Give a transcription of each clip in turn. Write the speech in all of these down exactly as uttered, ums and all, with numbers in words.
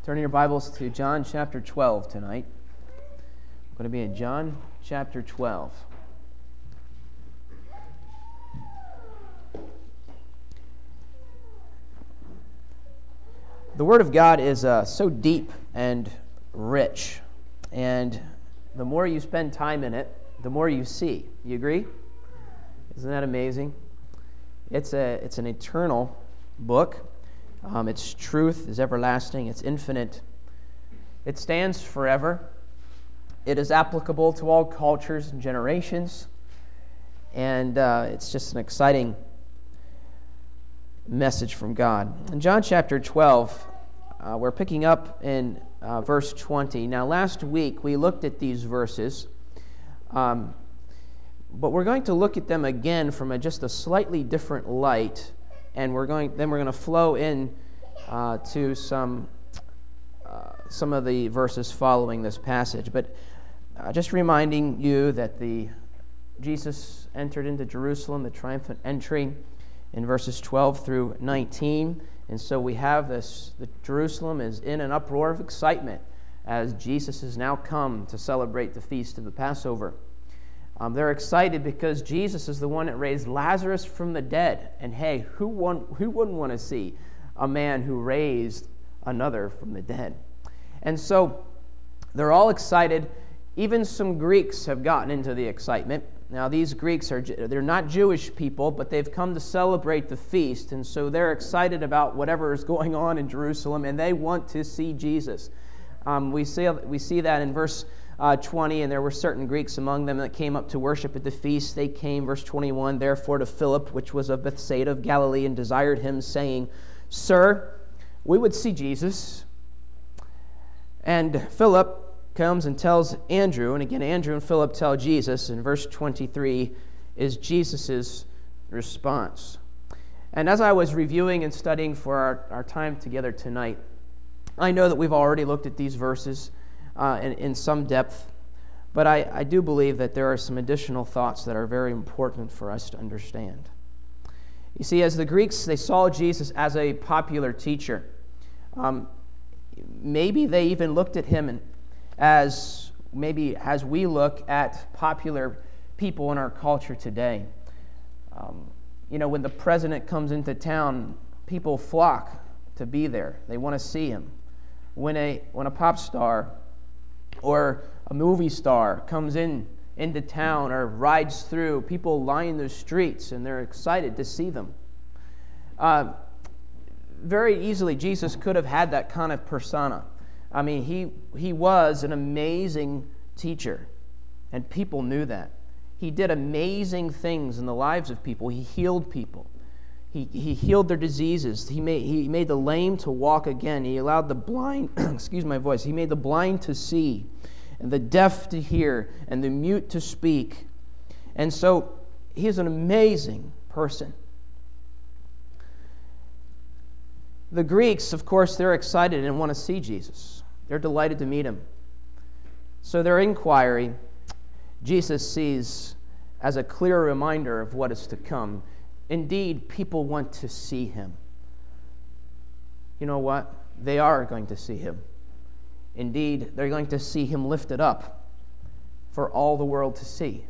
Turning your Bibles to John chapter twelve tonight. We're going to be in John chapter twelve. The Word of God is uh, so deep and rich, and the more you spend time in it, the more you see. You agree? Isn't that amazing? It's a it's an eternal book. Um, its truth is everlasting. It's infinite. It stands forever. It is applicable to all cultures and generations. And uh, it's just an exciting message from God. In John chapter twelve, uh, we're picking up in uh, verse twenty. Now, last week we looked at these verses, um, but we're going to look at them again from a, just a slightly different light. And we're going. Then we're going to flow in uh, to some uh, some of the verses following this passage. But uh, just reminding you that the Jesus entered into Jerusalem, the triumphant entry, in verses twelve through nineteen, and so we have this. The Jerusalem is in an uproar of excitement as Jesus has now come to celebrate the feast of the Passover. Um, they're excited because Jesus is the one that raised Lazarus from the dead. And hey, who, won, who wouldn't want to see a man who raised another from the dead? And so they're all excited. Even some Greeks have gotten into the excitement. Now, these Greeks, are they're not Jewish people, but they've come to celebrate the feast. And so they're excited about whatever is going on in Jerusalem, and they want to see Jesus. Um, we see, we see that in verse Uh, twenty, and there were certain Greeks among them that came up to worship at the feast. They came, verse twenty-one, therefore to Philip, which was of Bethsaida of Galilee, and desired him, saying, Sir, we would see Jesus. And Philip comes and tells Andrew, and again Andrew and Philip tell Jesus, and verse twenty-three is Jesus' response. And as I was reviewing and studying for our, our time together tonight, I know that we've already looked at these verses Uh, in, in some depth, but I, I do believe that there are some additional thoughts that are very important for us to understand. You see, as the Greeks, they saw Jesus as a popular teacher. Um, maybe they even looked at him as, maybe as we look at popular people in our culture today. Um, you know, when the president comes into town, people flock to be there. They want to see him. When a, when a pop star or a movie star comes in into town or rides through, people line the streets and they're excited to see them. Uh, very easily, Jesus could have had that kind of persona. I mean, he he was an amazing teacher, and people knew that. He did amazing things in the lives of people. He healed people. He he healed their diseases. He made he made the lame to walk again. He allowed the blind, excuse my voice, he made the blind to see, and the deaf to hear, and the mute to speak. And so he is an amazing person. The Greeks, of course, they're excited and want to see Jesus. They're delighted to meet him. So their inquiry, Jesus sees as a clear reminder of what is to come. Indeed, people want to see him. You know what? They are going to see him. Indeed, they're going to see him lifted up for all the world to see.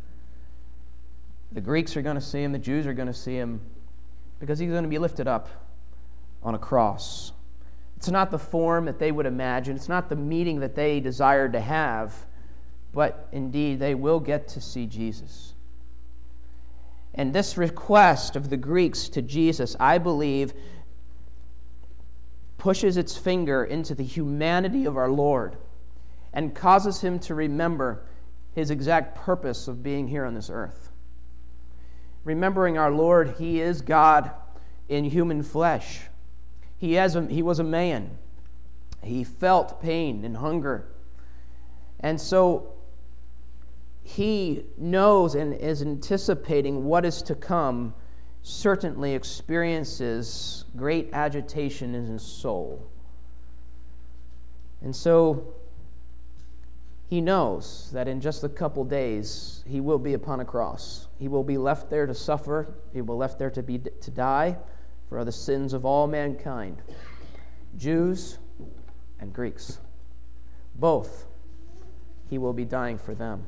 The Greeks are going to see him. The Jews are going to see him because he's going to be lifted up on a cross. It's not the form that they would imagine. It's not the meeting that they desired to have, but indeed, they will get to see Jesus. And this request of the Greeks to Jesus, I believe, pushes its finger into the humanity of our Lord and causes him to remember his exact purpose of being here on this earth. Remembering our Lord, he is God in human flesh. He, has a, he was a man. He felt pain and hunger. And so he knows and is anticipating what is to come, certainly experiences great agitation in his soul. And so he knows that in just a couple days he will be upon a cross. He will be left there to suffer. He will be left there to be to die for the sins of all mankind. Jews, and Greeks. Both, he will be dying for them.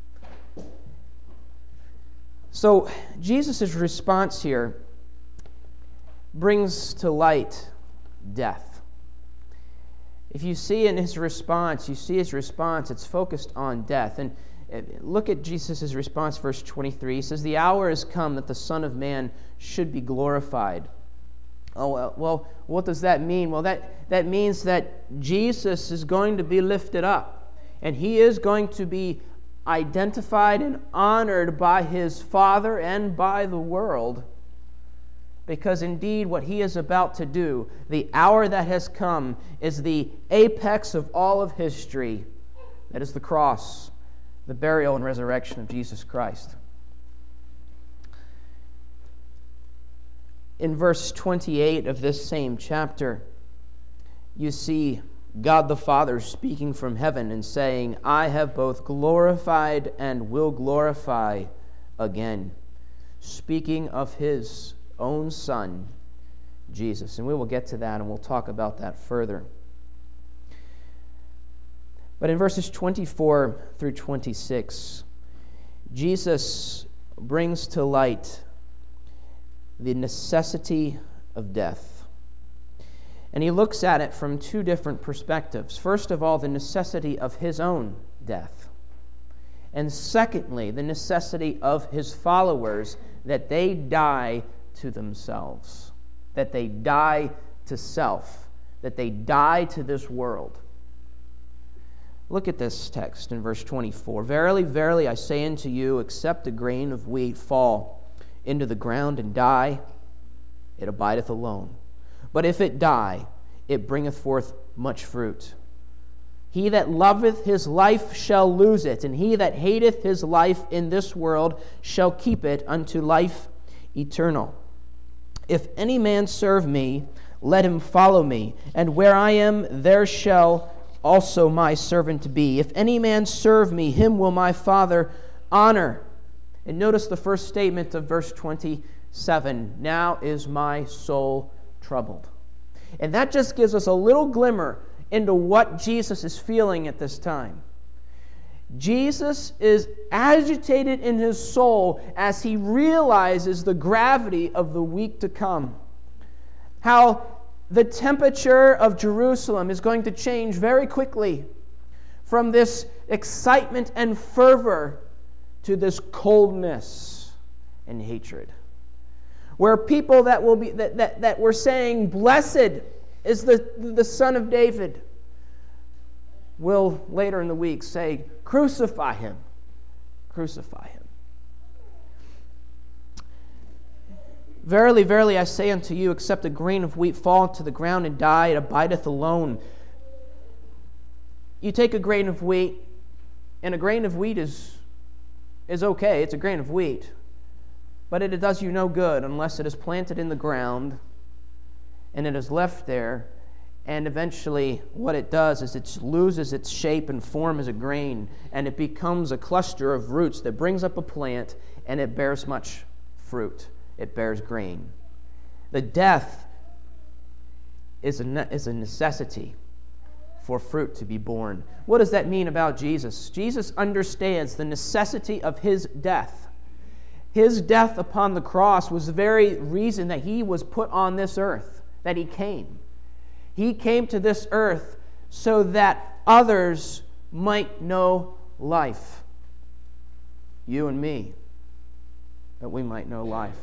So Jesus' response here brings to light death. If you see in his response, you see his response, it's focused on death. And look at Jesus' response, verse twenty-three. He says, "The hour has come that the Son of Man should be glorified." Oh, well, what does that mean? Well, that, that means that Jesus is going to be lifted up, and he is going to be identified and honored by his Father and by the world, because indeed what he is about to do, the hour that has come, is the apex of all of history. That is the cross, the burial and resurrection of Jesus Christ. In verse twenty-eight of this same chapter, you see God the Father speaking from heaven and saying, "I have both glorified and will glorify again," speaking of his own Son, Jesus. And we will get to that, and we'll talk about that further. But in verses twenty-four through twenty-six, Jesus brings to light the necessity of death. And he looks at it from two different perspectives. First of all, the necessity of his own death. And secondly, the necessity of his followers, that they die to themselves, that they die to self, that they die to this world. Look at this text in verse twenty-four. "Verily, verily, I say unto you, except a grain of wheat fall into the ground and die, it abideth alone. But if it die, it bringeth forth much fruit. He that loveth his life shall lose it, and he that hateth his life in this world shall keep it unto life eternal. If any man serve me, let him follow me, and where I am, there shall also my servant be. If any man serve me, him will my Father honor." And notice the first statement of verse twenty-seven, "Now is my soul troubled." And that just gives us a little glimmer into what Jesus is feeling at this time. Jesus is agitated in his soul as he realizes the gravity of the week to come. How the temperature of Jerusalem is going to change very quickly from this excitement and fervor to this coldness and hatred. Where people that will be that, that, that were saying, "Blessed is the, the Son of David," will later in the week say, "Crucify him, crucify him." "Verily, verily, I say unto you, except a grain of wheat fall to the ground and die, it abideth alone." You take a grain of wheat, and a grain of wheat is, is okay. It's a grain of wheat. But it does you no good unless it is planted in the ground and it is left there. And eventually what it does is it loses its shape and form as a grain, and it becomes a cluster of roots that brings up a plant, and it bears much fruit. It bears grain. The death is a, ne- is a necessity for fruit to be born. What does that mean about Jesus? Jesus understands the necessity of his death. His death upon the cross was the very reason that he was put on this earth, that he came. He came to this earth so that others might know life. You and me, that we might know life.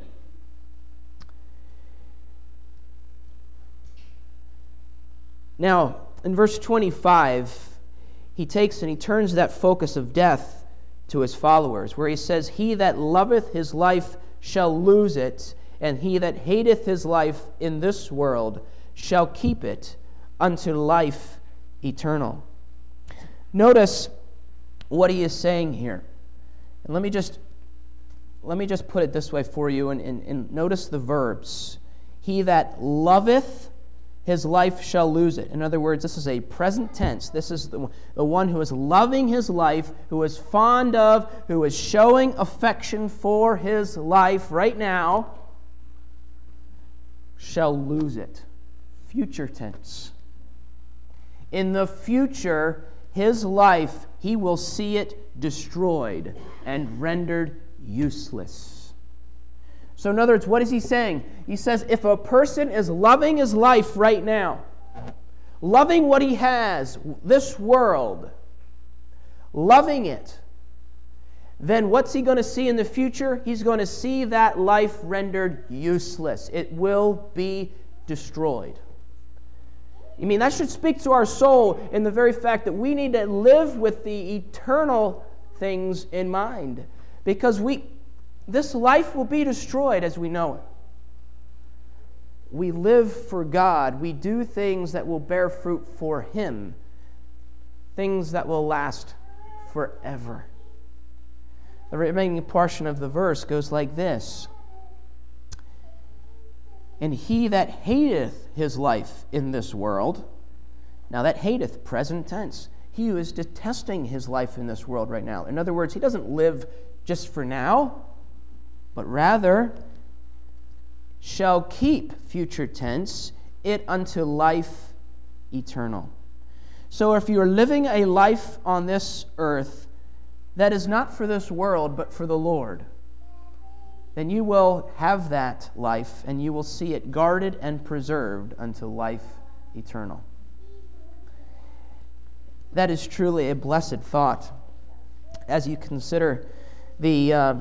Now, in verse twenty-five, he takes and he turns that focus of death to his followers, where he says, "He that loveth his life shall lose it, and he that hateth his life in this world shall keep it unto life eternal." Notice what he is saying here. And let me just let me just put it this way for you, and, and, and notice the verbs. He that loveth his life shall lose it. In other words, this is a present tense. This is the, the one who is loving his life, who is fond of, who is showing affection for his life right now, shall lose it. Future tense. In the future, his life, he will see it destroyed and rendered useless. So in other words, what is he saying? He says if a person is loving his life right now, loving what he has, this world, loving it, then what's he going to see in the future? He's going to see that life rendered useless. It will be destroyed. I mean, that should speak to our soul in the very fact that we need to live with the eternal things in mind. Because we, this life will be destroyed as we know it. We live for God. We do things that will bear fruit for Him. Things that will last forever. The remaining portion of the verse goes like this. And he that hateth his life in this world, now that hateth, present tense, he who is detesting his life in this world right now. In other words, he doesn't live just for now, but rather shall keep, future tense, it unto life eternal. So if you are living a life on this earth that is not for this world, but for the Lord, then you will have that life, and you will see it guarded and preserved unto life eternal. That is truly a blessed thought as you consider the, uh,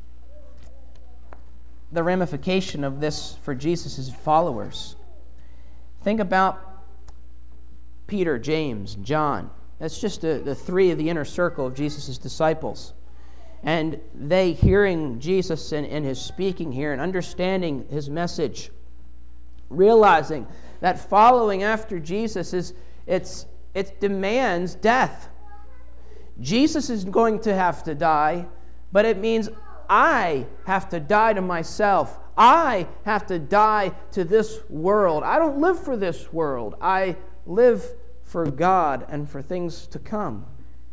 the ramification of this for Jesus' followers. Think about Peter, James, John. That's just the, the three of the inner circle of Jesus' disciples. And they hearing Jesus and, and his speaking here and understanding his message, realizing that following after Jesus is it's it demands death. Jesus is going to have to die, but it means I have to die to myself. I have to die to this world. I don't live for this world. I live for God and for things to come.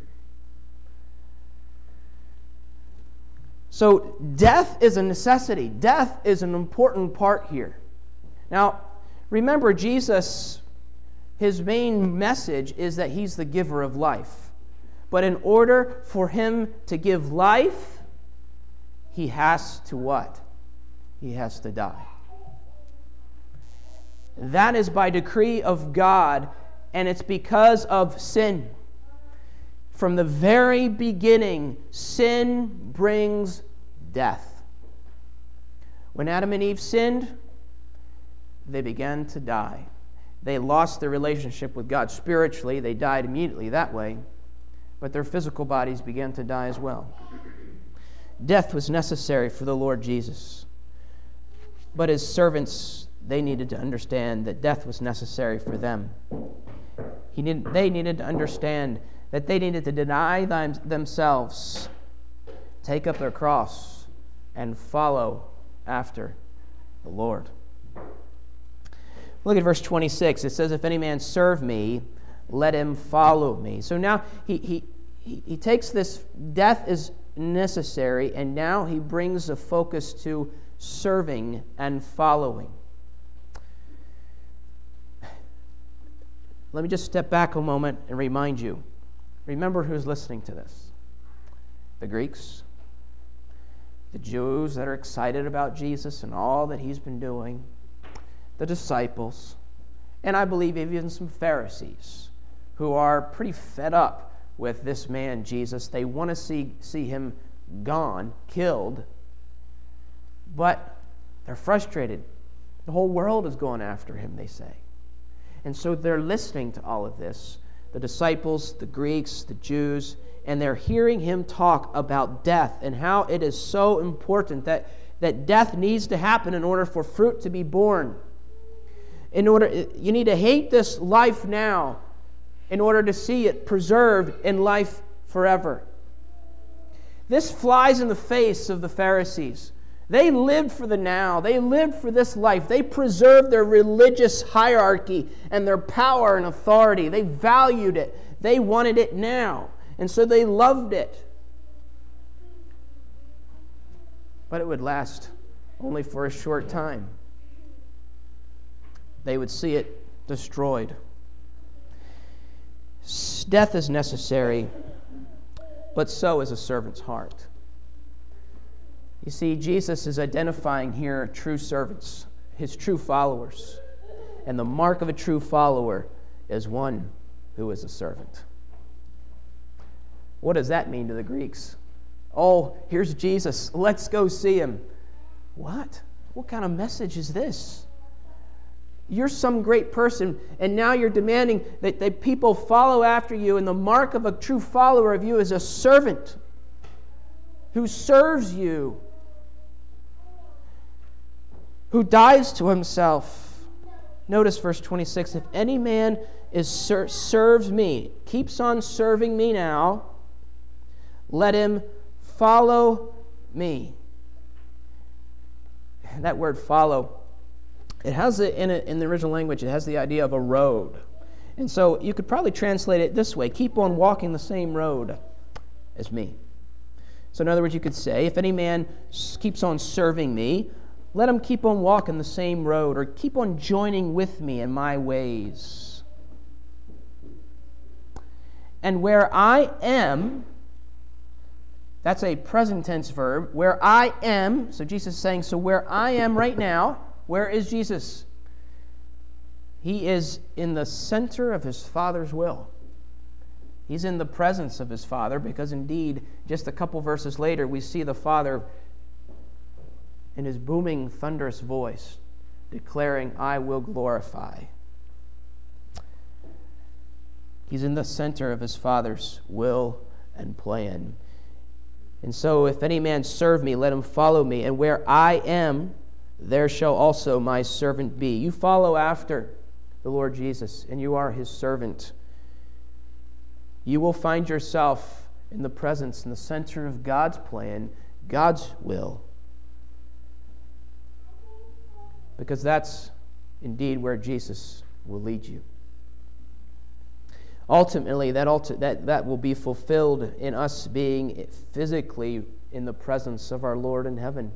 So death is a necessity. Death is an important part here. Now, remember, Jesus, his main message is that he's the giver of life. But in order for him to give life, he has to what? He has to die. That is by decree of God, and it's because of sin. From the very beginning, sin brings death. When Adam and Eve sinned, they began to die. They lost their relationship with God. Spiritually, they died immediately that way, but their physical bodies began to die as well. Death was necessary for the Lord Jesus, but his servants, they needed to understand that death was necessary for them. He needed, they needed to understand that they needed to deny them, themselves, take up their cross, and follow after the Lord. Look at verse twenty-six. It says, if any man serve me, let him follow me. So now he, he, he, he takes this death is necessary, and now he brings the focus to serving and following. Let me just step back a moment and remind you. Remember who's listening to this. The Greeks, the Jews that are excited about Jesus and all that he's been doing, the disciples, and I believe even some Pharisees who are pretty fed up with this man, Jesus. They want to see, see him gone, killed, but they're frustrated. The whole world is going after him, they say. And so they're listening to all of this. The disciples, the Greeks, the Jews, and they're hearing him talk about death and how it is so important that, that death needs to happen in order for fruit to be born. In order, you need to hate this life now in order to see it preserved in life forever. This flies in the face of the Pharisees. They lived for the now. They lived for this life. They preserved their religious hierarchy and their power and authority. They valued it. They wanted it now. And so they loved it. But it would last only for a short time. They would see it destroyed. death is necessary, but so is a servant's heart. You see, Jesus is identifying here true servants, his true followers. And the mark of a true follower is one who is a servant. What does that mean to the Greeks? Oh, here's Jesus. Let's go see him. What? What kind of message is this? You're some great person, and now you're demanding that, that people follow after you, and the mark of a true follower of you is a servant who serves you, who dies to himself. Notice verse twenty-six, if any man is ser- serves me, keeps on serving me now, let him follow me. That word follow, it has it in, it in the original language, it has the idea of a road. And so you could probably translate it this way, keep on walking the same road as me. So in other words, you could say, if any man keeps on serving me, let him keep on walking the same road, or keep on joining with me in my ways. And where I am, that's a present tense verb, where I am, so Jesus is saying, so where I am right now, where is Jesus? He is in the center of his Father's will. He's in the presence of his Father, because indeed, just a couple verses later, we see the Father in his booming, thunderous voice, declaring, I will glorify. He's in the center of his Father's will and plan. And so, if any man serve me, let him follow me. And where I am, there shall also my servant be. You follow after the Lord Jesus, and you are his servant. You will find yourself in the presence, in the center of God's plan, God's will. Because that's indeed where Jesus will lead you. Ultimately, that, ulti- that, that will be fulfilled in us being physically in the presence of our Lord in heaven.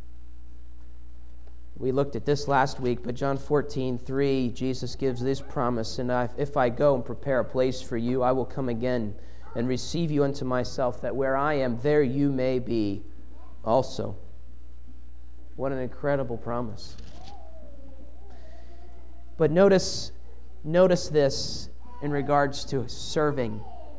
We looked at this last week, but John fourteen three, Jesus gives this promise, and I, if I go and prepare a place for you, I will come again and receive you unto myself, that where I am, there you may be also. What an incredible promise. But notice, notice this in regards to serving.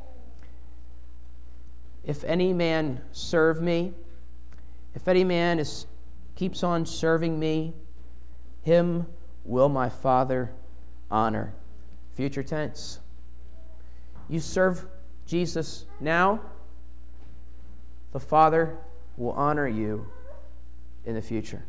If any man serve me, if any man is keeps on serving me, him will my Father honor. Future tense. You serve Jesus now, the Father will honor you in the future.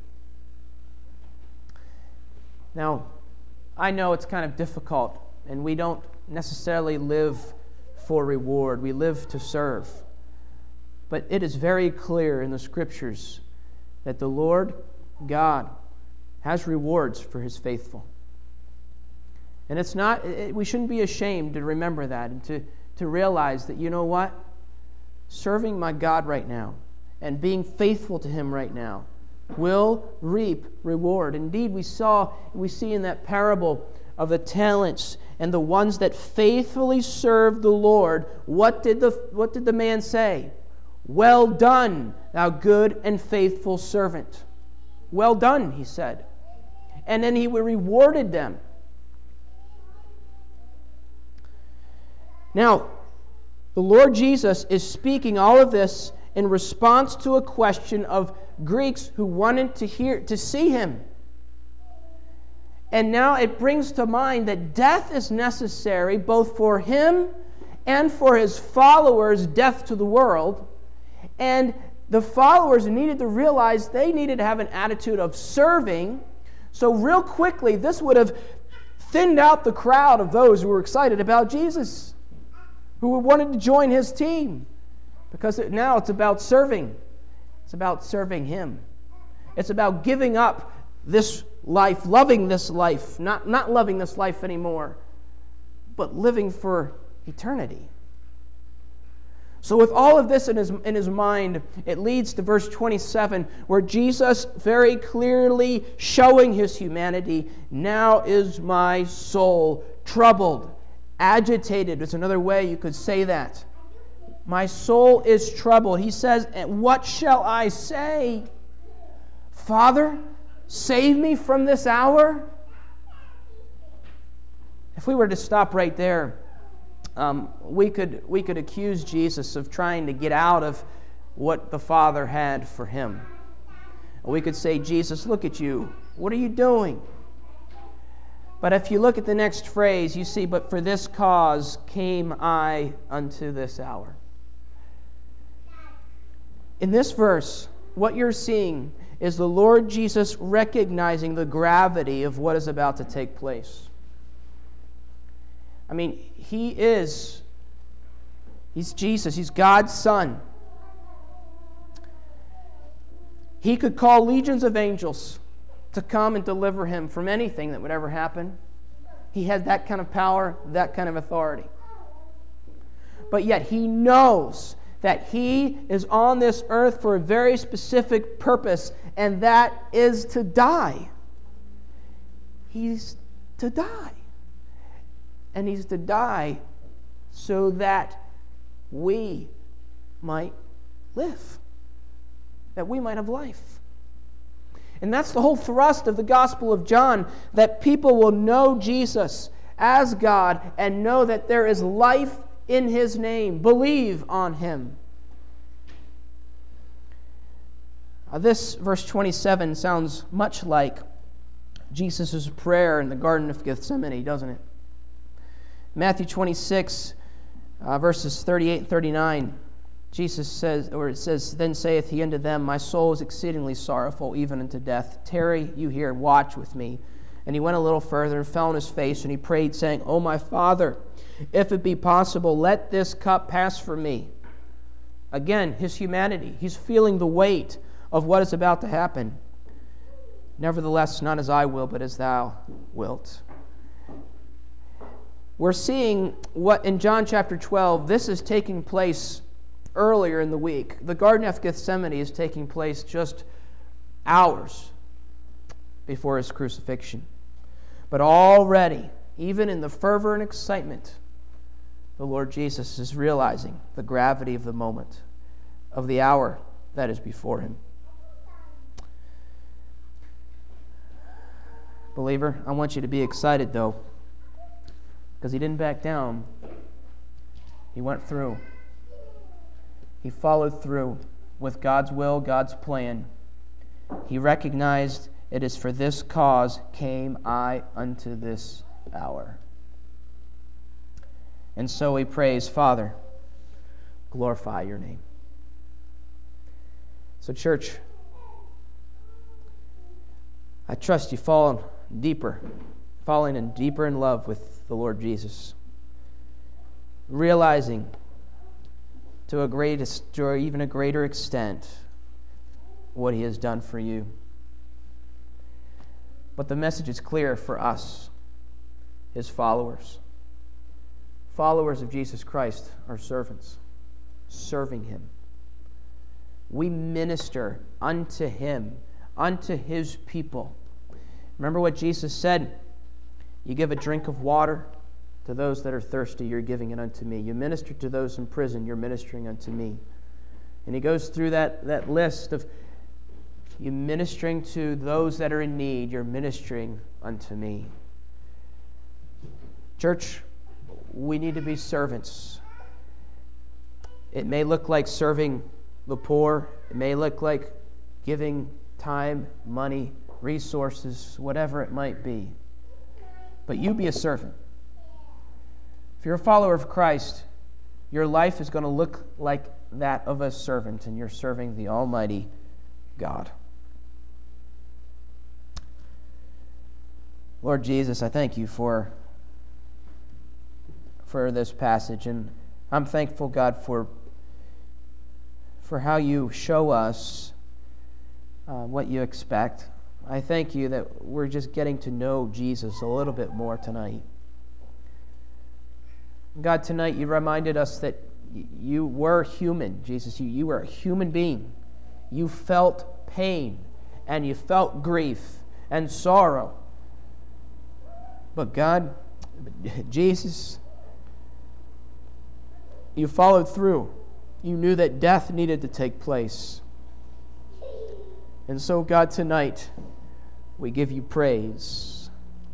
Now, I know it's kind of difficult, and we don't necessarily live for reward. We live to serve. But it is very clear in the Scriptures that the Lord God has rewards for his faithful. And it's not, it, we shouldn't be ashamed to remember that and to, to realize that, you know what? Serving my God right now and being faithful to him right now will reap reward. Indeed, we saw, we see in that parable of the talents and the ones that faithfully served the Lord, what did the, what did the man say? Well done, thou good and faithful servant. Well done, he said. And then he rewarded them. Now, the Lord Jesus is speaking all of this in response to a question of Greeks who wanted to hear, to see him. And now it brings to mind that death is necessary both for him and for his followers, death to the world. And the followers needed to realize they needed to have an attitude of serving. So real quickly, this would have thinned out the crowd of those who were excited about Jesus, who wanted to join his team. Because it, now it's about serving. It's about serving him. It's about giving up this life, loving this life, not, not loving this life anymore, but living for eternity. So with all of this in his, in his mind, it leads to verse twenty-seven, where Jesus very clearly showing his humanity, now is my soul troubled, agitated. It's another way you could say that. My soul is troubled. He says, and what shall I say? Father, save me from this hour? If we were to stop right there, um, we could we could accuse Jesus of trying to get out of what the Father had for him. We could say, Jesus, look at you. What are you doing? But if you look at the next phrase, you see, but for this cause came I unto this hour. In this verse, what you're seeing is the Lord Jesus recognizing the gravity of what is about to take place. I mean, he is, he's Jesus, he's God's Son. He could call legions of angels to come and deliver him from anything that would ever happen. He had that kind of power, that kind of authority. But yet he knows that he is on this earth for a very specific purpose, and that is to die. He's to die. And he's to die so that we might live, that we might have life. And that's the whole thrust of the Gospel of John, that people will know Jesus as God and know that there is life in his name. Believe on him. Uh, this verse twenty-seven sounds much like Jesus' prayer in the Garden of Gethsemane, doesn't it? Matthew twenty-six, uh, verses thirty-eight and thirty-nine, Jesus says, or it says, Then saith he unto them, My soul is exceedingly sorrowful, even unto death. Tarry you here, and watch with me. And he went a little further and fell on his face, and he prayed, saying, O my Father, if it be possible, let this cup pass from me. Again, his humanity. He's feeling the weight of what is about to happen. Nevertheless, not as I will, but as thou wilt. We're seeing what in John chapter twelve, this is taking place earlier in the week. The Garden of Gethsemane is taking place just hours before his crucifixion. But already, even in the fervor and excitement, the Lord Jesus is realizing the gravity of the moment, of the hour that is before him. Believer, I want you to be excited, though, because he didn't back down. He went through. He followed through with God's will, God's plan. He recognized, it is for this cause came I unto this hour. And so he prays, Father, glorify your name. So, church, I trust you fallen deeper, falling in deeper in love with the Lord Jesus, realizing to a greatest, or even a greater extent, what he has done for you. But the message is clear for us, his followers. Followers of Jesus Christ are servants, serving him. We minister unto him, unto his people. Remember what Jesus said? You give a drink of water to those that are thirsty, you're giving it unto me. You minister to those in prison, you're ministering unto me. And he goes through that, that list of you ministering to those that are in need, you're ministering unto me. Church, we need to be servants. It may look like serving the poor. It may look like giving time, money, resources, whatever it might be. But you be a servant. If you're a follower of Christ, your life is going to look like that of a servant, and you're serving the Almighty God. Lord Jesus, I thank you for, for this passage, and I'm thankful, God, for, for how you show us uh, what you expect. I thank you that we're just getting to know Jesus a little bit more tonight. God, tonight you reminded us that you were human, Jesus. You, you were a human being. You felt pain, and you felt grief and sorrow. But God, Jesus, You followed through. You knew that death needed to take place. And so, God, tonight, we give you praise.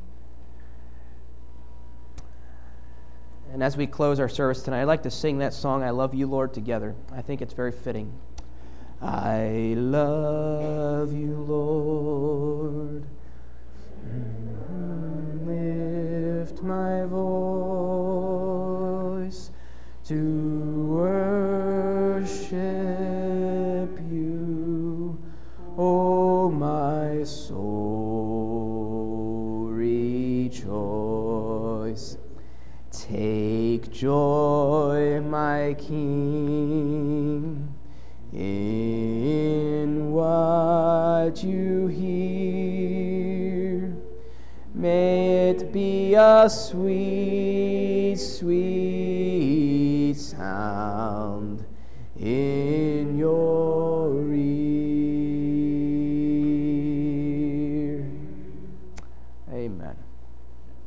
And as we close our service tonight, I'd like to sing that song, I Love You, Lord, together. I think it's very fitting. I love you, Lord. Lift my voice to worship you, O my soul, rejoice. Take joy, my King, in what you hear. May it be a sweet, sweet sound in